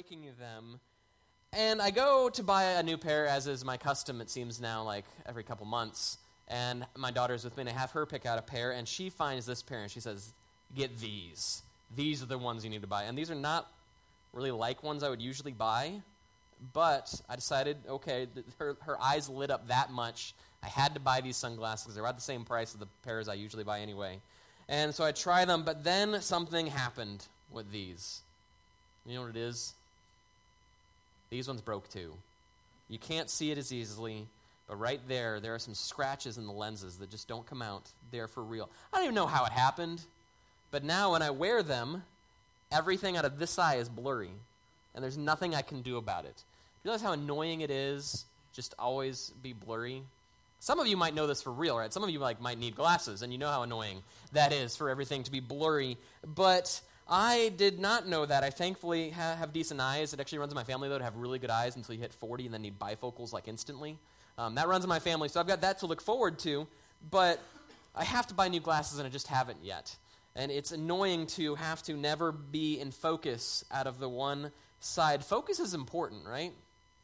breaking them. And I go to buy a new pair, as is my custom, it seems now, like every couple months. And my daughter's with me, and I have her pick out a pair, and she finds this pair, and she says, get these. These are the ones you need to buy. And these are not really like ones I would usually buy, but I decided, okay, her eyes lit up that much. I had to buy these sunglasses. They were at the same price as the pairs I usually buy anyway. And so I try them, but then something happened with these. You know what it is? These ones broke too. You can't see it as easily, but right there are some scratches in the lenses that just don't come out. They're for real. I don't even know how it happened, but now when I wear them, everything out of this eye is blurry, and there's nothing I can do about it. Do you realize how annoying it is just to always be blurry? Some of you might know this for real, right? Some of you might need glasses, and you know how annoying that is for everything to be blurry. But I did not know that. I thankfully have decent eyes. It actually runs in my family, though, to have really good eyes until you hit 40 and then need bifocals like instantly. That runs in my family, so I've got that to look forward to. But I have to buy new glasses, and I just haven't yet. And it's annoying to have to never be in focus out of the one side. Focus is important, right?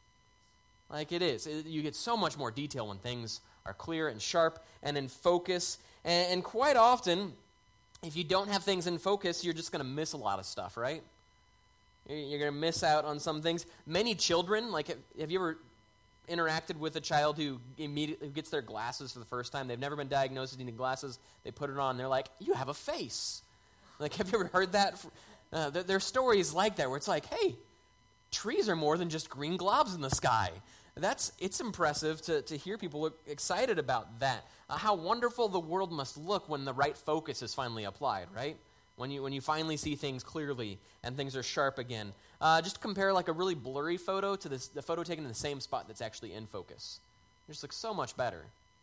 Like it is. You get so much more detail when things are clear and sharp and in focus. And quite often, if you don't have things in focus, you're just going to miss a lot of stuff, right? You're going to miss out on some things. Many children, like have you ever interacted with a child who gets their glasses for the first time? They've never been diagnosed with needing glasses. They put it on, and they're like, you have a face. Like, have you ever heard that? There are stories like that where it's like, hey, trees are more than just green globs in the sky. It's impressive to hear people look excited about that. How wonderful the world must look when the right focus is finally applied, right? When you finally see things clearly and things are sharp again. Just compare like a really blurry photo to the photo taken in the same spot that's actually in focus. It just looks so much better.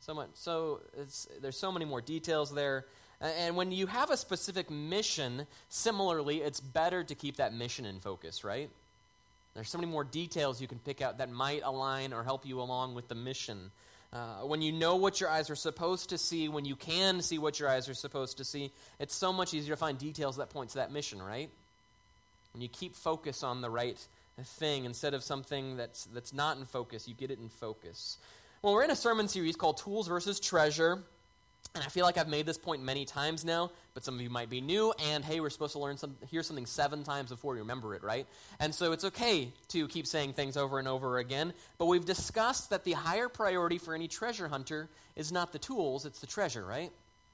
There's so many more details there. And when you have a specific mission, similarly, it's better to keep that mission in focus, right? There's so many more details you can pick out that might align or help you along with the mission. When you know what your eyes are supposed to see, when you can see what your eyes are supposed to see, it's so much easier to find details that point to that mission, right? When you keep focus on the right thing instead of something that's not in focus, you get it in focus. Well, we're in a sermon series called Tools versus Treasure. And I feel like I've made this point many times now, but some of you might be new, and hey, we're supposed to hear something 7 times before we remember it, right? And so it's okay to keep saying things over and over again, but we've discussed that the higher priority for any treasure hunter is not the tools, it's the treasure, right?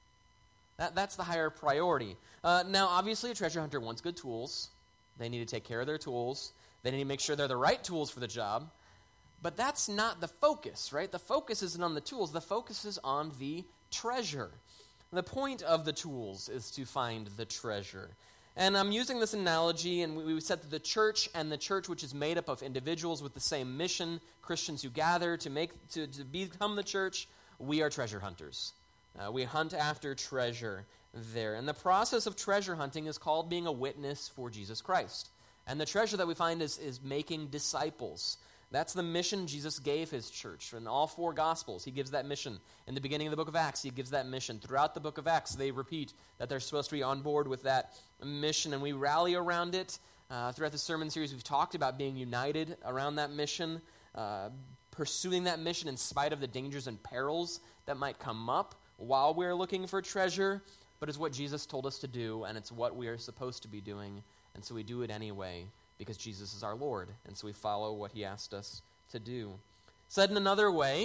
That's the higher priority. Now, obviously, a treasure hunter wants good tools. They need to take care of their tools. They need to make sure they're the right tools for the job. But that's not the focus, right? The focus isn't on the tools. The focus is on the treasure. The point of the tools is to find the treasure. And I'm using this analogy, and we said that the church which is made up of individuals with the same mission, Christians who gather to become the church, we are treasure hunters. We hunt after treasure there. And the process of treasure hunting is called being a witness for Jesus Christ. And the treasure that we find is making disciples. That's the mission Jesus gave his church. In all 4 Gospels, he gives that mission. In the beginning of the book of Acts, he gives that mission. Throughout the book of Acts, they repeat that they're supposed to be on board with that mission, and we rally around it. Throughout the sermon series, we've talked about being united around that mission, pursuing that mission in spite of the dangers and perils that might come up while we're looking for treasure. But it's what Jesus told us to do, and it's what we are supposed to be doing, and so we do it anyway. Because Jesus is our Lord, and so we follow what he asked us to do. Said in another way,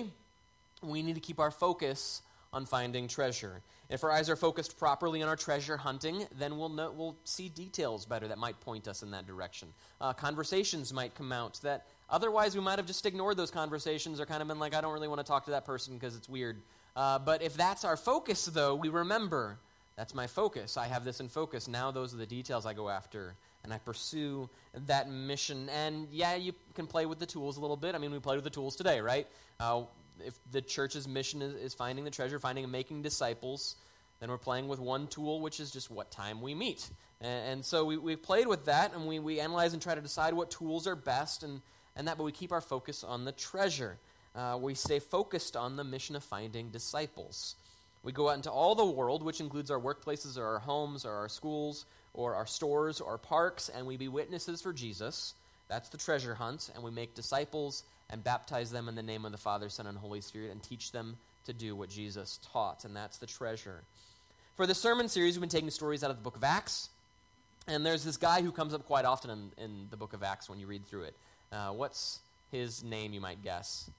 we need to keep our focus on finding treasure. If our eyes are focused properly on our treasure hunting, then we'll see details better that might point us in that direction. Conversations might come out that otherwise we might have just ignored those conversations or kind of been like, I don't really want to talk to that person because it's weird. But if that's our focus, though, we remember, that's my focus. I have this in focus. Now those are the details I go after. And I pursue that mission. And yeah, you can play with the tools a little bit. I mean, we played with the tools today, right? If the church's mission is finding the treasure, finding and making disciples, then we're playing with one tool, which is just what time we meet. And so we played with that, and we analyze and try to decide what tools are best, and that, but we keep our focus on the treasure. We stay focused on the mission of finding disciples. We go out into all the world, which includes our workplaces or our homes or our schools or our stores or parks, and we be witnesses for Jesus. That's the treasure hunt, and we make disciples and baptize them in the name of the Father, Son, and Holy Spirit, and teach them to do what Jesus taught, and that's the treasure. For the sermon series, we've been taking stories out of the book of Acts, and there's this guy who comes up quite often in the book of Acts when you read through it. What's his name, you might guess?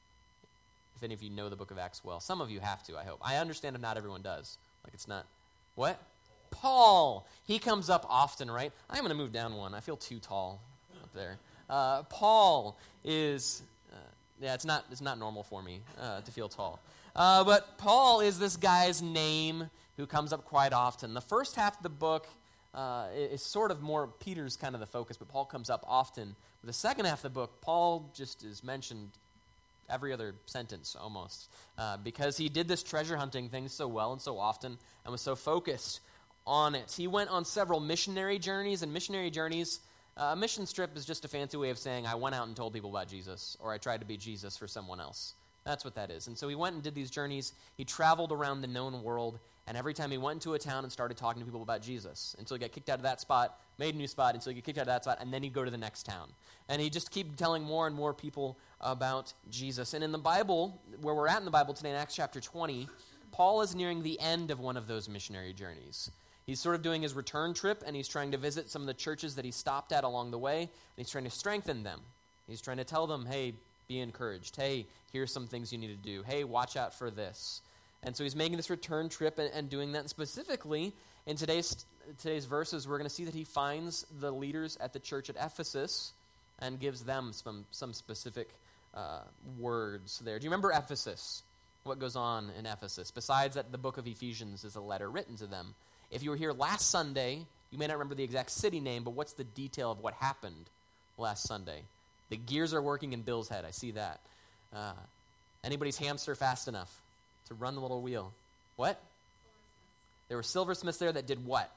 If any of you know the book of Acts well. Some of you have to, I hope. I understand if not everyone does. Like it's not, what? Paul. He comes up often, right? I'm going to move down one. I feel too tall up there. Paul is, it's not normal for me to feel tall. But Paul is this guy's name who comes up quite often. The first half of the book is sort of more, Peter's kind of the focus, but Paul comes up often. The second half of the book, Paul just is mentioned every other sentence almost, because he did this treasure hunting thing so well and so often and was so focused on it. He went on several missionary journeys, and missionary journeys, a mission trip is just a fancy way of saying I went out and told people about Jesus, or I tried to be Jesus for someone else. That's what that is. And so he went and did these journeys. He traveled around the known world, and every time he went into a town and started talking to people about Jesus, until he got kicked out of that spot, made a new spot, until he got kicked out of that spot, and then he'd go to the next town. And he'd just keep telling more and more people about Jesus. And in the Bible, where we're at in the Bible today, in Acts chapter 20, Paul is nearing the end of one of those missionary journeys. He's sort of doing his return trip, and he's trying to visit some of the churches that he stopped at along the way, and he's trying to strengthen them. He's trying to tell them, hey, be encouraged. Hey, here's some things you need to do. Hey, watch out for this. And so he's making this return trip and doing that. And specifically, in today's verses, we're going to see that he finds the leaders at the church at Ephesus and gives them some specific words there. Do you remember Ephesus? What goes on in Ephesus? Besides that the book of Ephesians is a letter written to them. If you were here last Sunday, you may not remember the exact city name, but what's the detail of what happened last Sunday? The gears are working in Bill's head. I see that. Anybody's hamster fast enough to run the little wheel? What? There were silversmiths there that did what?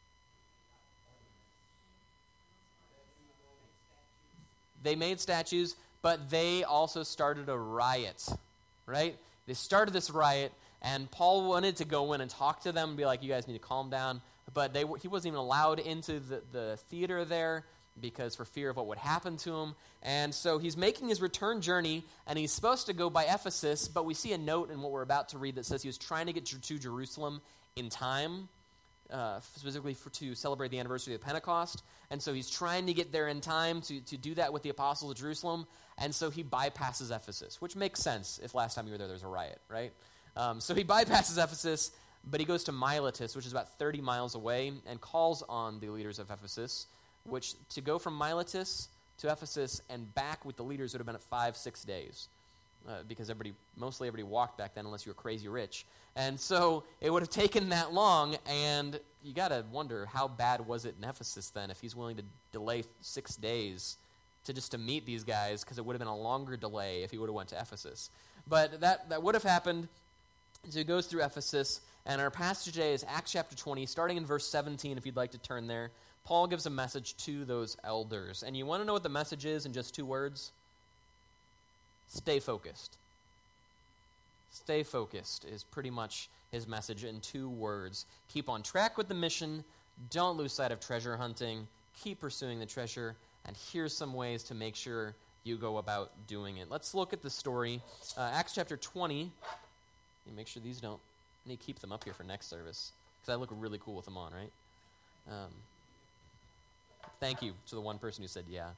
They made statues, but they also started a riot, right? They started this riot, and Paul wanted to go in and talk to them and be like, you guys need to calm down. But he wasn't even allowed into the theater there because for fear of what would happen to him. And so he's making his return journey, and he's supposed to go by Ephesus, but we see a note in what we're about to read that says he was trying to get to Jerusalem in time, specifically to celebrate the anniversary of Pentecost. And so he's trying to get there in time to do that with the apostles of Jerusalem. And so he bypasses Ephesus, which makes sense if last time you were there was a riot, right? So he bypasses Ephesus, but he goes to Miletus, which is about 30 miles away, and calls on the leaders of Ephesus, which to go from Miletus to Ephesus and back with the leaders would have been at 5-6 days, because mostly everybody walked back then unless you were crazy rich. And so it would have taken that long, and you got to wonder how bad was it in Ephesus then if he's willing to delay 6 days to meet these guys, because it would have been a longer delay if he would have went to Ephesus. But that would have happened. So he goes through Ephesus, and our passage today is Acts chapter 20, starting in verse 17, if you'd like to turn there. Paul gives a message to those elders. And you want to know what the message is in just 2 words? Stay focused. Stay focused is pretty much his message in 2 words. Keep on track with the mission. Don't lose sight of treasure hunting. Keep pursuing the treasure. And here's some ways to make sure you go about doing it. Let's look at the story. Acts chapter 20. Make sure these don't... I need to keep them up here for next service, because I look really cool with them on, right? Thank you to the one person who said yeah.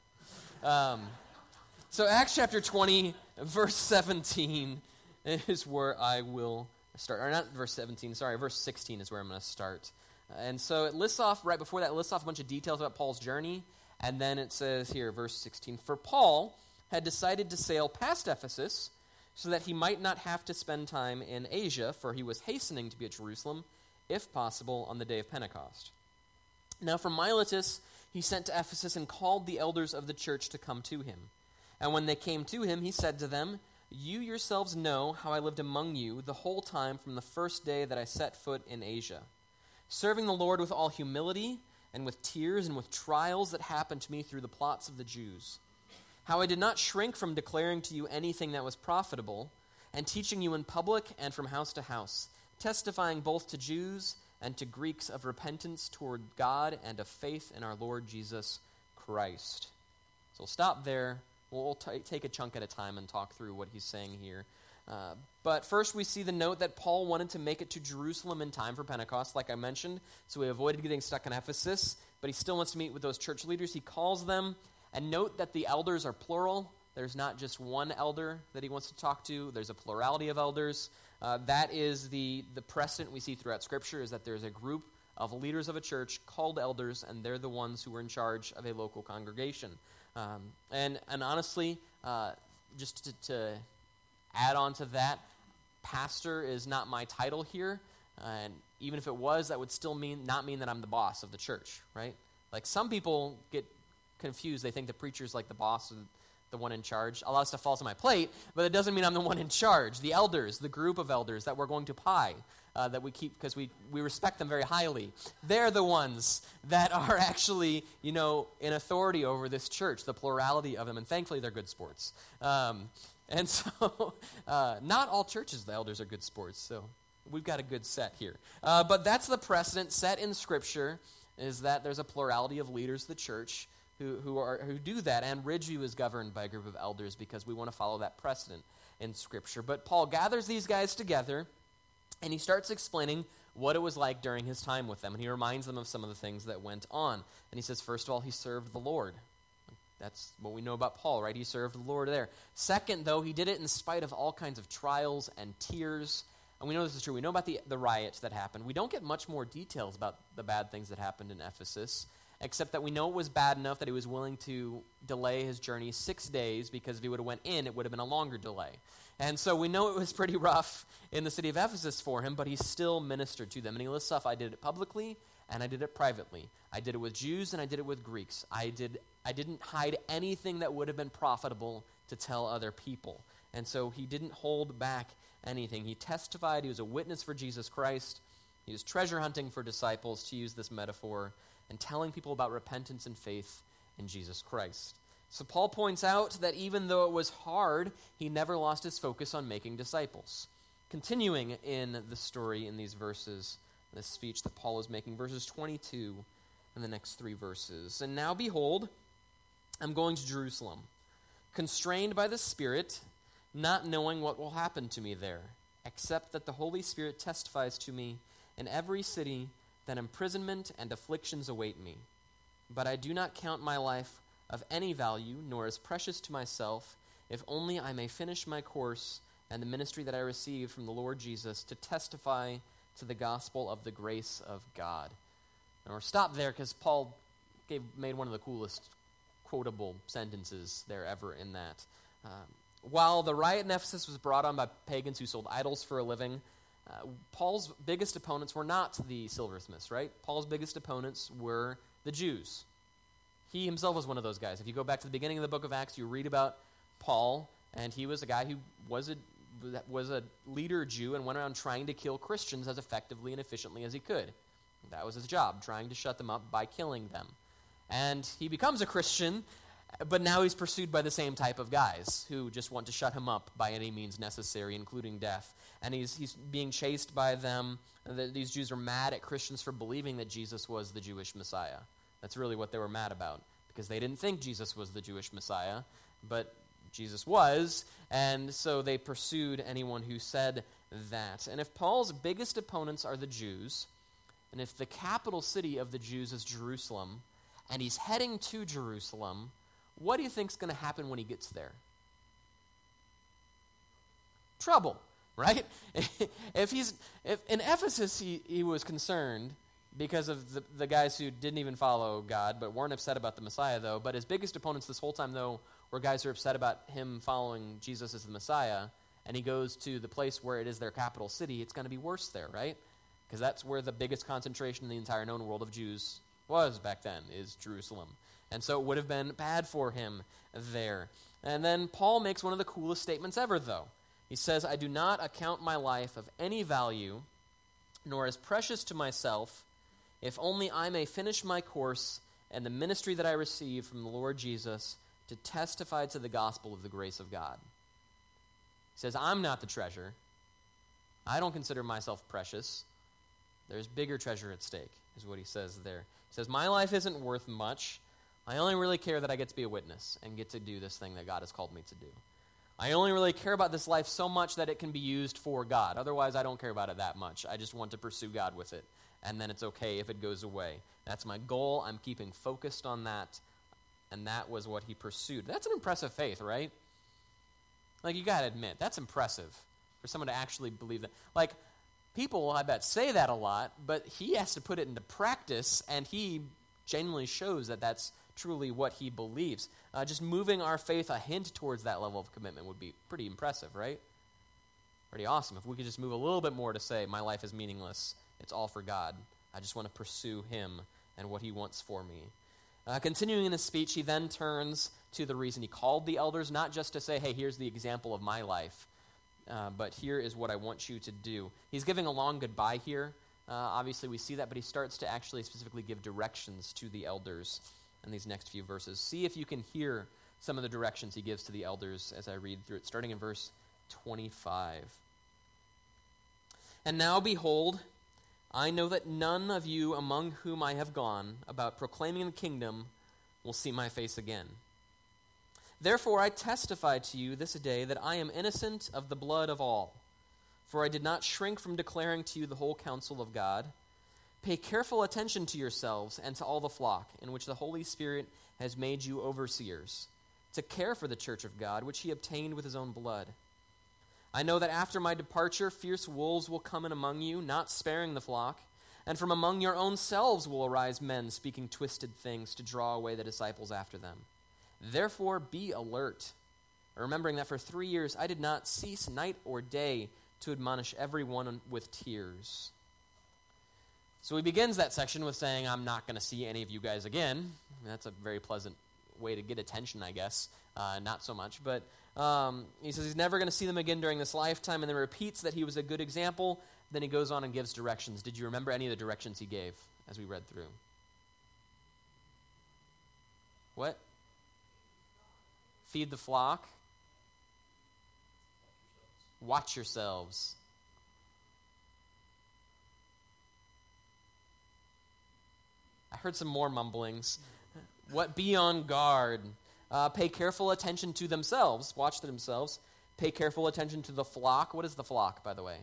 So Acts chapter 20, verse 17 is where I will start. Or not verse 17, sorry, verse 16 is where I'm going to start. And so it lists off, right before that, it lists off a bunch of details about Paul's journey. And then it says here, verse 16, for Paul had decided to sail past Ephesus so that he might not have to spend time in Asia, for he was hastening to be at Jerusalem, if possible, on the day of Pentecost. Now from Miletus he sent to Ephesus and called the elders of the church to come to him. And when they came to him, he said to them, you yourselves know how I lived among you the whole time from the first day that I set foot in Asia, serving the Lord with all humility and with tears and with trials that happened to me through the plots of the Jews. How I did not shrink from declaring to you anything that was profitable, and teaching you in public and from house to house, testifying both to Jews and to Greeks of repentance toward God and of faith in our Lord Jesus Christ. So we'll stop there. We'll take a chunk at a time and talk through what he's saying here. But first we see the note that Paul wanted to make it to Jerusalem in time for Pentecost, like I mentioned, so he avoided getting stuck in Ephesus, but he still wants to meet with those church leaders. He calls them, and note that the elders are plural. There's not just one elder that he wants to talk to. There's a plurality of elders. That is the precedent we see throughout Scripture, is that there's a group of leaders of a church called elders, and they're the ones who are in charge of a local congregation. And honestly, just to add on to that, pastor is not my title here, and even if it was, that would still not mean that I'm the boss of the church, right? Like, some people get confused. They think the preacher's like the boss, or the one in charge. A lot of stuff falls on my plate, but it doesn't mean I'm the one in charge. The elders, the group of elders that we're going to pie, that we keep because we respect them very highly, they're the ones that are actually, in authority over this church, the plurality of them, and thankfully they're good sports. And so, not all churches, the elders are good sports, so we've got a good set here. But that's the precedent set in Scripture, is that there's a plurality of leaders of the church who do that, and Ridgeview is governed by a group of elders because we want to follow that precedent in Scripture. But Paul gathers these guys together, and he starts explaining what it was like during his time with them, and he reminds them of some of the things that went on. And he says, first of all, he served the Lord. That's what we know about Paul, right? He served the Lord there. Second, though, he did it in spite of all kinds of trials and tears. And we know this is true. We know about the riots that happened. We don't get much more details about the bad things that happened in Ephesus, except that we know it was bad enough that he was willing to delay his journey 6 days, because if he would have went in, it would have been a longer delay. And so we know it was pretty rough in the city of Ephesus for him, but he still ministered to them. And he lists off, I did it publicly, and I did it privately. I did it with Jews, and I did it with Greeks. I didn't hide anything that would have been profitable to tell other people. And so he didn't hold back anything. He testified. He was a witness for Jesus Christ. He was treasure hunting for disciples, to use this metaphor, and telling people about repentance and faith in Jesus Christ. So Paul points out that even though it was hard, he never lost his focus on making disciples. Continuing in the story in these verses, this speech that Paul is making, verses 22 and the next 3 verses. And now behold, I'm going to Jerusalem, constrained by the Spirit, not knowing what will happen to me there, except that the Holy Spirit testifies to me in every city that imprisonment and afflictions await me. But I do not count my life of any value, nor as precious to myself, if only I may finish my course and the ministry that I received from the Lord Jesus to testify to the gospel of the grace of God. And we'll stop there because Paul made one of the coolest quotable sentences there ever in that. While the riot in Ephesus was brought on by pagans who sold idols for a living, Paul's biggest opponents were not the silversmiths, right? Paul's biggest opponents were the Jews. He himself was one of those guys. If you go back to the beginning of the book of Acts, you read about Paul, and he was a guy who was a leader Jew and went around trying to kill Christians as effectively and efficiently as he could. That was his job, trying to shut them up by killing them. And he becomes a Christian, but now he's pursued by the same type of guys who just want to shut him up by any means necessary, including death. And he's being chased by them. These Jews are mad at Christians for believing that Jesus was the Jewish Messiah. That's really what they were mad about, because they didn't think Jesus was the Jewish Messiah, but Jesus was, and so they pursued anyone who said that. And if Paul's biggest opponents are the Jews, and if the capital city of the Jews is Jerusalem, and he's heading to Jerusalem, what do you think's going to happen when he gets there? Trouble, right? If in Ephesus he was concerned because of the guys who didn't even follow God, but weren't upset about the Messiah, though. But his biggest opponents this whole time, though, were guys who are upset about him following Jesus as the Messiah, and he goes to the place where it is their capital city. It's going to be worse there, right? Because that's where the biggest concentration in the entire known world of Jews was back then, is Jerusalem. And so it would have been bad for him there. And then Paul makes one of the coolest statements ever, though. He says, I do not account my life of any value, nor as precious to myself, if only I may finish my course and the ministry that I received from the Lord Jesus to testify to the gospel of the grace of God. He says, I'm not the treasure. I don't consider myself precious. There's bigger treasure at stake, is what he says there. He says, my life isn't worth much. I only really care that I get to be a witness and get to do this thing that God has called me to do. I only really care about this life so much that it can be used for God. Otherwise, I don't care about it that much. I just want to pursue God with it. And then it's okay if it goes away. That's my goal. I'm keeping focused on that. And that was what he pursued. That's an impressive faith, right? Like, you got to admit, that's impressive for someone to actually believe that. Like, people, I bet, say that a lot, but he has to put it into practice, and he genuinely shows that that's truly what he believes. Just moving our faith a hint towards that level of commitment would be pretty impressive, right? Pretty awesome. If we could just move a little bit more to say, my life is meaningless, it's all for God. I just want to pursue him and what he wants for me. Continuing in his speech, he then turns to the reason he called the elders, not just to say, hey, here's the example of my life, but here is what I want you to do. He's giving a long goodbye here. Obviously, we see that, but he starts to actually specifically give directions to the elders in these next few verses. See if you can hear some of the directions he gives to the elders as I read through it, starting in verse 25. And now, behold, I know that none of you among whom I have gone about proclaiming the kingdom will see my face again. Therefore I testify to you this day that I am innocent of the blood of all. For I did not shrink from declaring to you the whole counsel of God. Pay careful attention to yourselves and to all the flock, in which the Holy Spirit has made you overseers, to care for the church of God, which he obtained with his own blood. I know that after my departure, fierce wolves will come in among you, not sparing the flock, and from among your own selves will arise men speaking twisted things to draw away the disciples after them. Therefore be alert, remembering that for 3 years I did not cease night or day to admonish everyone with tears. So he begins that section with saying, I'm not going to see any of you guys again. That's a very pleasant way to get attention, I guess. Not so much, but he says he's never going to see them again during this lifetime, and then repeats that he was a good example. Then he goes on and gives directions. Did you remember any of the directions he gave as we read through? What? Feed the flock. Watch yourselves. I heard some more mumblings. What? Be on guard. Pay careful attention to themselves. Watch themselves. Pay careful attention to the flock. What is the flock, by the way?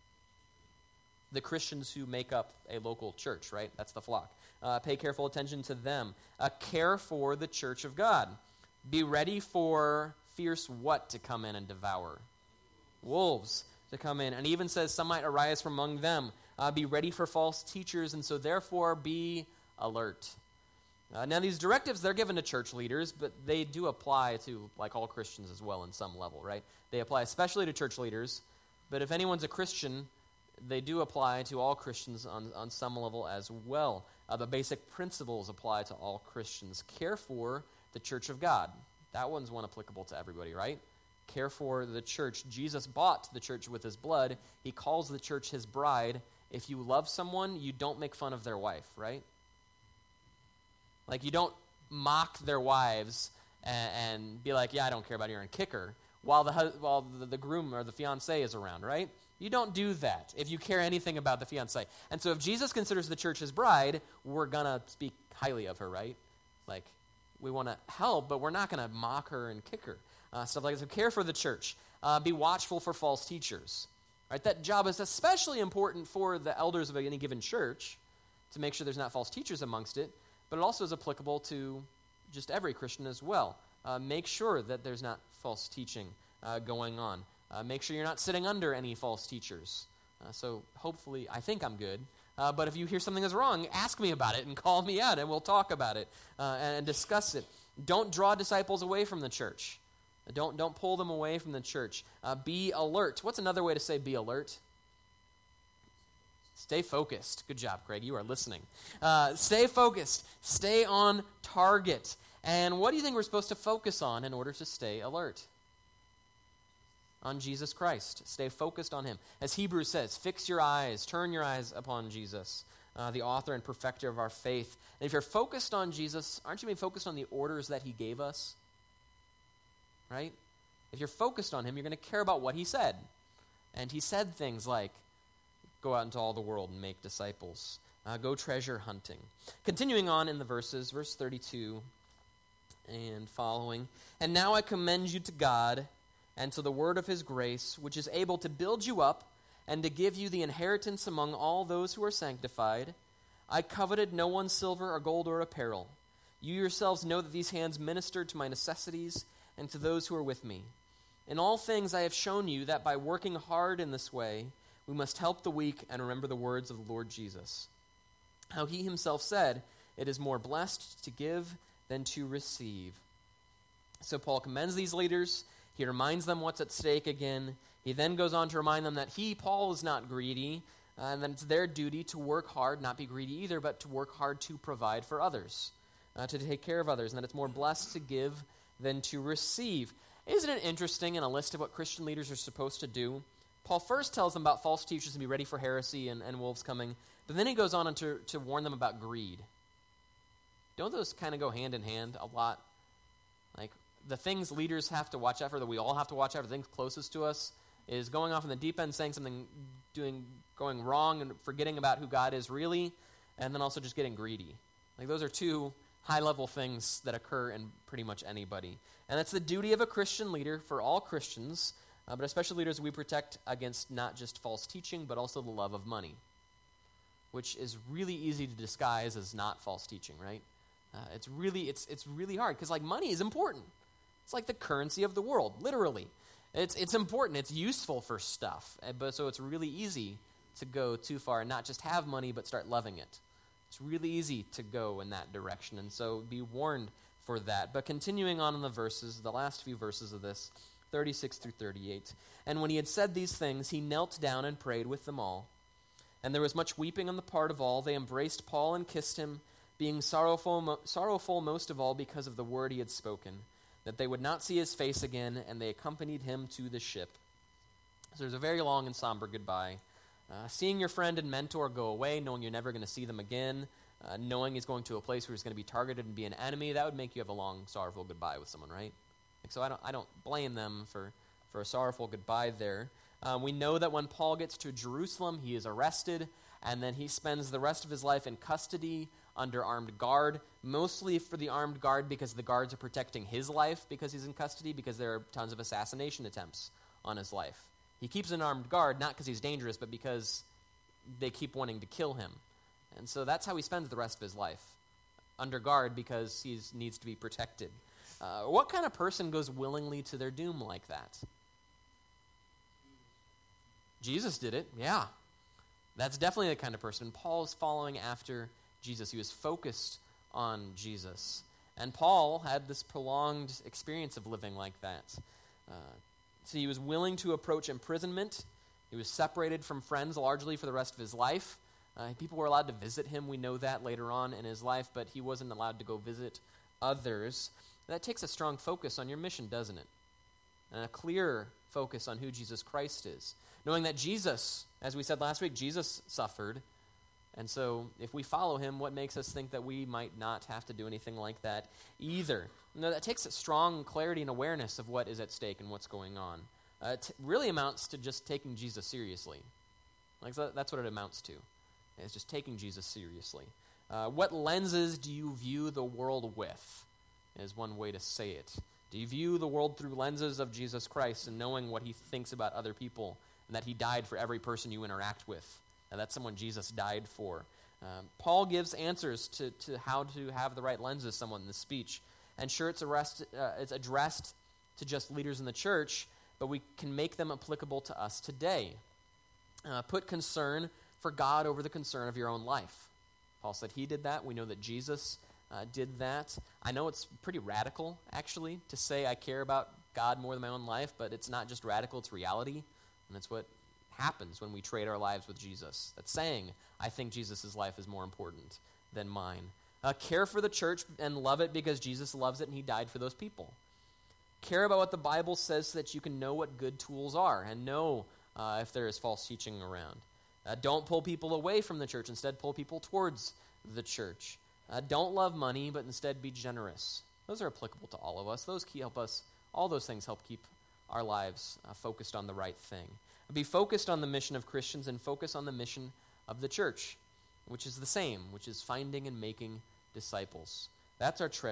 The Christians who make up a local church, right? That's the flock. Pay careful attention to them. Care for the church of God. Be ready for fierce what to come in and devour? Wolves to come in. And he even says some might arise from among them. Be ready for false teachers, and so therefore be alert. Now these directives, they're given to church leaders, but they do apply to like all Christians as well in some level, right? They apply especially to church leaders, but if anyone's a Christian, they do apply to all Christians on some level as well. The basic principles apply to all Christians. Care for the church of God. That one's one applicable to everybody, right? Care for the church. Jesus bought the church with his blood. He calls the church his bride. If you love someone, you don't make fun of their wife, right? Like, you don't mock their wives and be like, yeah, I don't care about her, and kick her while the groom or the fiancé is around, right? You don't do that if you care anything about the fiancé. And so if Jesus considers the church his bride, we're going to speak highly of her, right? Like, we want to help, but we're not going to mock her and kick her. Stuff like that. So care for the church. Be watchful for false teachers. Right? That job is especially important for the elders of any given church to make sure there's not false teachers amongst it, but it also is applicable to just every Christian as well. Make sure that there's not false teaching going on. Make sure you're not sitting under any false teachers. So hopefully, I think I'm good. But if you hear something is wrong, ask me about it and call me out, and we'll talk about it and discuss it. Don't draw disciples away from the church. Don't pull them away from the church. Be alert. What's another way to say be alert? Stay focused. Good job, Craig. You are listening. Stay focused. Stay on target. And what do you think we're supposed to focus on in order to stay alert? On Jesus Christ. Stay focused on him. As Hebrews says, fix your eyes, turn your eyes upon Jesus, the author and perfecter of our faith. And if you're focused on Jesus, aren't you being focused on the orders that he gave us? Right? If you're focused on him, you're going to care about what he said. And he said things like, go out into all the world and make disciples. Go treasure hunting. Continuing on in the verses, verse 32 and following. And now I commend you to God and to the word of his grace, which is able to build you up and to give you the inheritance among all those who are sanctified. I coveted no one's silver or gold or apparel. You yourselves know that these hands ministered to my necessities and to those who are with me. In all things I have shown you that by working hard in this way, we must help the weak and remember the words of the Lord Jesus. How he himself said, it is more blessed to give than to receive. So Paul commends these leaders. He reminds them what's at stake again. He then goes on to remind them that he, Paul, is not greedy, and that it's their duty to work hard, not be greedy either, but to work hard to provide for others, to take care of others, and that it's more blessed to give than to receive. Isn't it interesting in a list of what Christian leaders are supposed to do? Paul first tells them about false teachers and be ready for heresy and wolves coming, but then he goes on to warn them about greed. Don't those kind of go hand in hand a lot? Like, the things leaders have to watch out for, that we all have to watch out for, the things closest to us, is going off in the deep end, saying something, going wrong and forgetting about who God is really, and then also just getting greedy. Like, those are two high-level things that occur in pretty much anybody. And that's the duty of a Christian leader for all Christians, but especially leaders we protect against not just false teaching, but also the love of money, which is really easy to disguise as not false teaching, right? It's really hard, because like money is important. It's like the currency of the world, literally. It's important. It's useful for stuff. But so it's really easy to go too far and not just have money, but start loving it. It's really easy to go in that direction, and so be warned for that. But continuing on in the verses, the last few verses of this, 36 through 38. And when he had said these things, he knelt down and prayed with them all. And there was much weeping on the part of all. They embraced Paul and kissed him, being sorrowful most of all because of the word he had spoken, that they would not see his face again, and they accompanied him to the ship. So there's a very long and somber goodbye. Seeing your friend and mentor go away, knowing you're never going to see them again, knowing he's going to a place where he's going to be targeted and be an enemy, that would make you have a long, sorrowful goodbye with someone, right? Like, so I don't blame them for a sorrowful goodbye there. We know that when Paul gets to Jerusalem, he is arrested, and then he spends the rest of his life in custody under armed guard, mostly for the armed guard because the guards are protecting his life because he's in custody, because there are tons of assassination attempts on his life. He keeps an armed guard, not because he's dangerous, but because they keep wanting to kill him. And so that's how he spends the rest of his life, under guard because he needs to be protected. What kind of person goes willingly to their doom like that? Jesus did it, yeah. That's definitely the kind of person. Paul is following after Jesus. He was focused on Jesus. And Paul had this prolonged experience of living like that. So he was willing to approach imprisonment. He was separated from friends largely for the rest of his life. People were allowed to visit him. We know that later on in his life, but he wasn't allowed to go visit others. That takes a strong focus on your mission, doesn't it? And a clear focus on who Jesus Christ is. Knowing that Jesus, as we said last week, Jesus suffered. And so if we follow him, what makes us think that we might not have to do anything like that either? No, that takes a strong clarity and awareness of what is at stake and what's going on. It really amounts to just taking Jesus seriously. Like that's what it amounts to. It's just taking Jesus seriously. What lenses do you view the world with, is one way to say it. Do you view the world through lenses of Jesus Christ and knowing what he thinks about other people and that he died for every person you interact with? And that's someone Jesus died for. Paul gives answers to how to have the right lenses someone in this speech. And sure, it's addressed to just leaders in the church, but we can make them applicable to us today. Put concern for God over the concern of your own life. Paul said he did that. We know that Jesus did that. I know it's pretty radical, actually, to say I care about God more than my own life, but it's not just radical, it's reality. And it's what happens when we trade our lives with Jesus. That's saying, I think Jesus' life is more important than mine. Care for the church and love it because Jesus loves it and he died for those people. Care about what the Bible says so that you can know what good tools are and know if there is false teaching around. Don't pull people away from the church. Instead, pull people towards the church. Don't love money, but instead be generous. Those are applicable to all of us. All those things help keep our lives focused on the right thing. Be focused on the mission of Christians and focus on the mission of the church, which is the same, which is finding and making disciples. That's our treasure.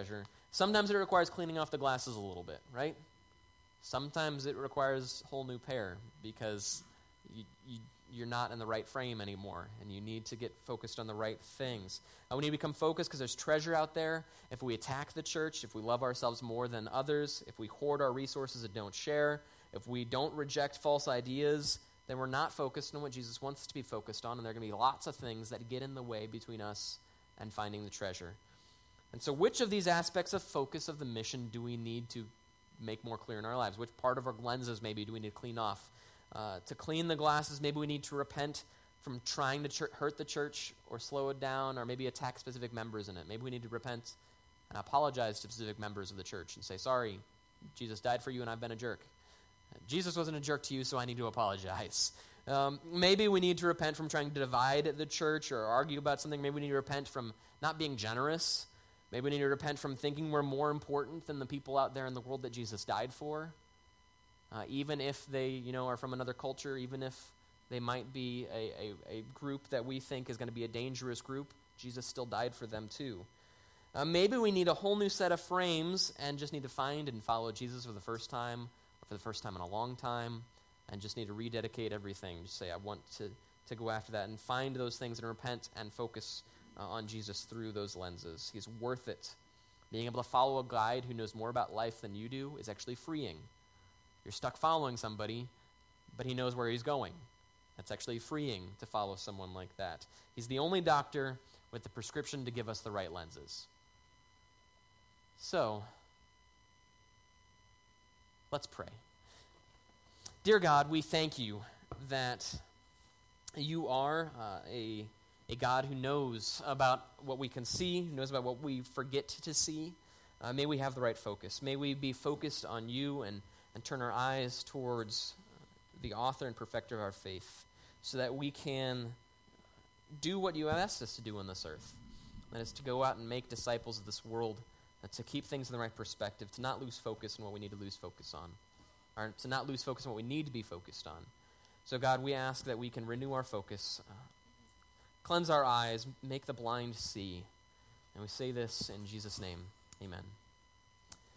Sometimes it requires cleaning off the glasses a little bit, right? Sometimes it requires a whole new pair because you're not in the right frame anymore, and you need to get focused on the right things. We need to become focused because there's treasure out there. If we attack the church, if we love ourselves more than others, if we hoard our resources and don't share, if we don't reject false ideas, then we're not focused on what Jesus wants us to be focused on, and there are going to be lots of things that get in the way between us and finding the treasure. And so which of these aspects of focus of the mission do we need to make more clear in our lives? Which part of our lenses maybe do we need to clean off? To clean the glasses, maybe we need to repent from trying to hurt the church or slow it down or maybe attack specific members in it. Maybe we need to repent and apologize to specific members of the church and say, sorry, Jesus died for you and I've been a jerk. Jesus wasn't a jerk to you, so I need to apologize. Maybe we need to repent from trying to divide the church or argue about something. Maybe we need to repent from not being generous. Maybe we need to repent from thinking we're more important than the people out there in the world that Jesus died for. Even if they, are from another culture, even if they might be a group that we think is going to be a dangerous group, Jesus still died for them too. Maybe we need a whole new set of frames and just need to find and follow Jesus for the first time, or for the first time in a long time, and just need to rededicate everything. Just say, I want to go after that and find those things and repent and focus on Jesus through those lenses. He's worth it. Being able to follow a guide who knows more about life than you do is actually freeing. You're stuck following somebody, but he knows where he's going. That's actually freeing to follow someone like that. He's the only doctor with the prescription to give us the right lenses. So, let's pray. Dear God, we thank you that you are a God who knows about what we can see, who knows about what we forget to see. May we have the right focus. May we be focused on you and turn our eyes towards the author and perfecter of our faith so that we can do what you have asked us to do on this earth. That is to go out and make disciples of this world, to keep things in the right perspective, to not lose focus on what we need to lose focus on, or to not lose focus on what we need to be focused on. So God, we ask that we can renew our focus, cleanse our eyes, make the blind see. And we say this in Jesus' name, amen.